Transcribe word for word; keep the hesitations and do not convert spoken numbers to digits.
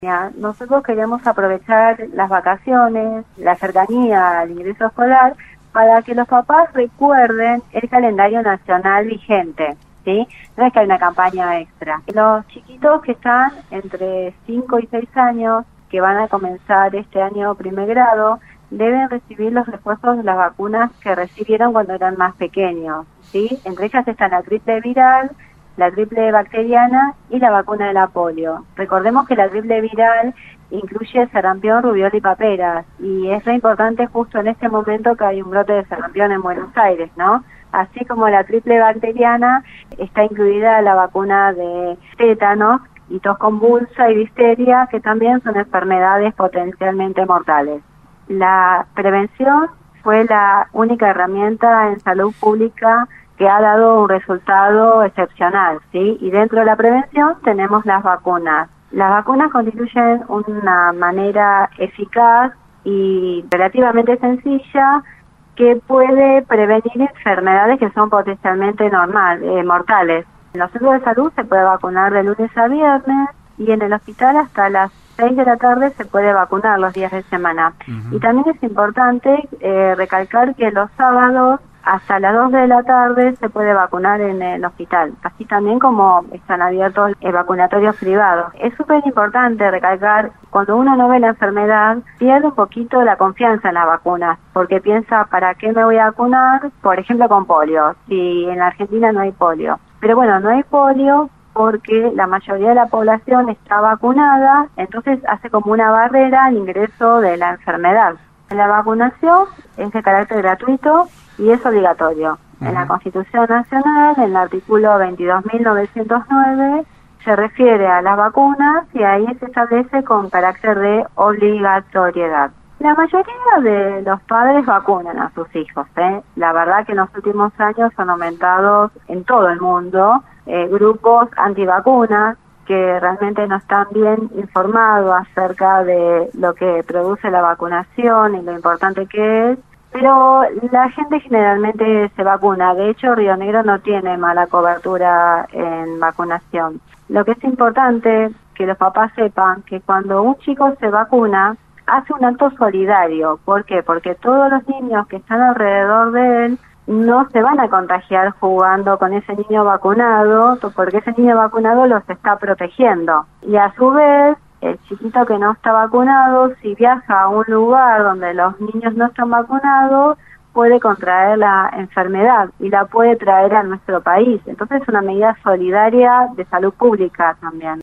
Nosotros queremos aprovechar las vacaciones, la cercanía al ingreso escolar, para que los papás recuerden el calendario nacional vigente, ¿sí? No es que hay una campaña extra. Los chiquitos que están entre cinco y seis años, que van a comenzar este año primer grado, deben recibir los refuerzos de las vacunas que recibieron cuando eran más pequeños, ¿sí? Entre ellas están la triple viral, la triple bacteriana y la vacuna de la polio. Recordemos que la triple viral incluye sarampión, rubiola y paperas, y es re importante justo en este momento que hay un brote de sarampión en Buenos Aires, ¿no? Así como la triple bacteriana está incluida la vacuna de tétanos y tos convulsa y difteria, que también son enfermedades potencialmente mortales. La prevención fue la única herramienta en salud pública que ha dado un resultado excepcional, ¿sí? Y dentro de la prevención tenemos las vacunas. Las vacunas constituyen una manera eficaz y relativamente sencilla que puede prevenir enfermedades que son potencialmente normal, eh, mortales. En los centros de salud se puede vacunar de lunes a viernes y en el hospital hasta las seis de la tarde se puede vacunar los días de semana. Uh-huh. Y también es importante eh, recalcar que los sábados hasta las dos de la tarde se puede vacunar en el hospital, así también como están abiertos eh, vacunatorios privados. Es súper importante recalcar, cuando uno no ve la enfermedad, pierde un poquito la confianza en las vacunas, porque piensa, ¿para qué me voy a vacunar? Por ejemplo, con polio, si en la Argentina no hay polio. Pero bueno, no hay polio porque la mayoría de la población está vacunada, entonces hace como una barrera al ingreso de la enfermedad. La vacunación es de carácter gratuito y es obligatorio. Uh-huh. En la Constitución Nacional, en el artículo veintidós mil novecientos nueve, se refiere a las vacunas y ahí se establece con carácter de obligatoriedad. La mayoría de los padres vacunan a sus hijos, ¿eh? La verdad que en los últimos años han aumentado en todo el mundo eh, grupos antivacunas que realmente no están bien informados acerca de lo que produce la vacunación y lo importante que es. Pero la gente generalmente se vacuna. De hecho, Río Negro no tiene mala cobertura en vacunación. Lo que es importante que los papás sepan que cuando un chico se vacuna, hace un acto solidario. ¿Por qué? Porque todos los niños que están alrededor de él no se van a contagiar jugando con ese niño vacunado, porque ese niño vacunado los está protegiendo. Y a su vez, el chiquito que no está vacunado, si viaja a un lugar donde los niños no están vacunados, puede contraer la enfermedad y la puede traer a nuestro país. Entonces es una medida solidaria de salud pública también.